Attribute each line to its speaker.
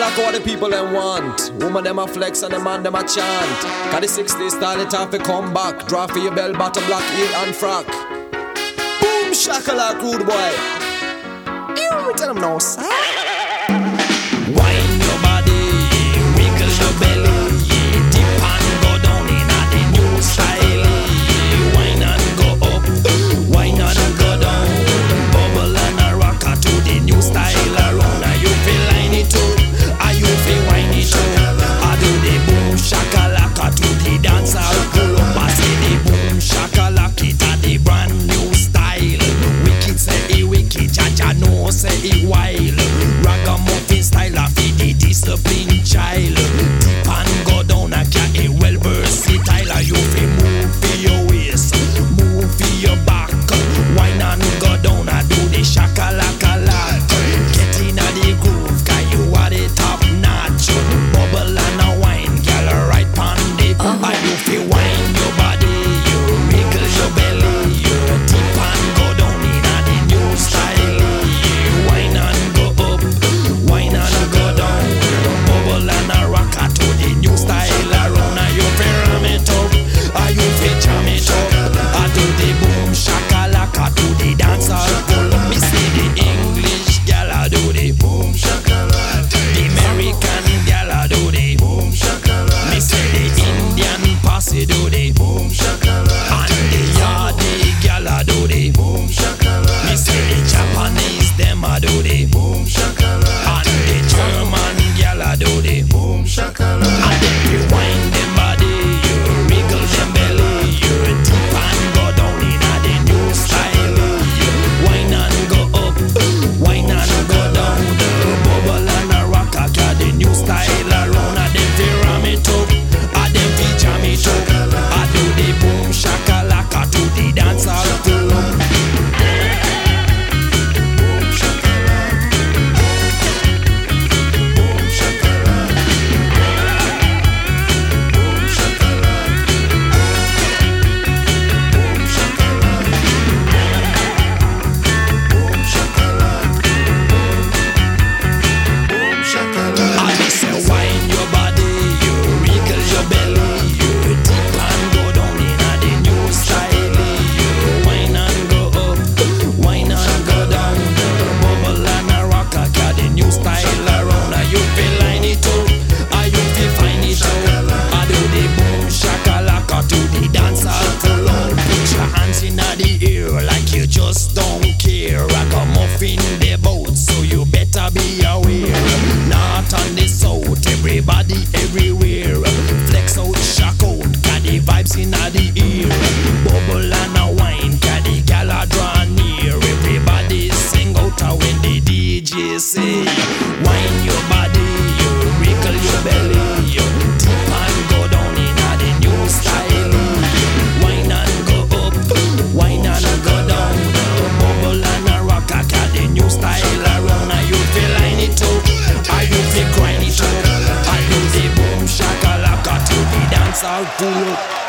Speaker 1: Shakalaka what the people them want. Woman them a flex and the man them a chant. Cause the 60s style it have to come back. Draw for your bell bottom, black heel and frock. Boom shakalaka rude boy. You tell them no sir.
Speaker 2: Wine your body, wiggle your belly, dip and go down in a the new style. Wine and go up, wine and go down, bubble and a rocker to the new style around. Are you feel line it up? Are you feel wine it up? I do the boom shakalaka to the dancehall pull up. I say the boom shakalaka it a the brand new style. Wicked say it wicked, Jaja no say it wild. Ragamuffin style of the disciplined child. Dip and go down a cat a well versatile. You feel move for your waist, move for your back. Wine and go down a do the shakalaka lot. Get in a the groove, cause you are the top notch. Bubble and a wine, girl right pon it. And you feel wine your body, you wiggle your belly, you dip and go down in a the new style. Wine and go up, wine and go down, bubble and a rocker to the new style around. Are you feel ram it up? Are you feel jam it up? I do the boom shakalaka to the dancehall pull up. Me see the English gal I do the boom shakalaka. The American gal I do the boom shakalaka. Me see the Indian posse do the boom shakalaka. And the Yardi gal I do the boom shakalaka. Me see the Japanese them I do the boom shakalaka. And the German gal I do the boom shakalaka. And then you wind them body, you wiggle them belly, you dip and go down in a the new style. You wine and go up, wine and go down, the bubble and a rocker, cause the new style around. And them fi ram it up, and them fi jam it up. I do the boom shakalaka to the dancehall pull up. Boom shakalaka, boom shakalaka, boom shakalaka, boom shakalaka, boom shakalaka, boom shakalaka. I just say wine your body, you wiggle your belly, you dip and go down in a the new style. You wine and go up, wine and go down, the bubble and a rocker, cause the new style around. Are you feel line it up? Are you feel find it up? I do the boom shakalaka to the dancehall pull on. Put your hands in the air like you just don't care. Ragamuffin the boat, so you better be aware. North and the south, everybody everywhere. Flex out, shock out, got the vibes in the air. Bubble and a wine, got the gal a draw near. Everybody sing out when the DJ say, wine your body, you wiggle your belly, you dip and go down in a the new style. Wine and go up, wine and go down, bubble and a rocker, got the new style around. Are you feel line it up? Are you feel grind it up? I do the boom shakalaka to the dancehall pull up.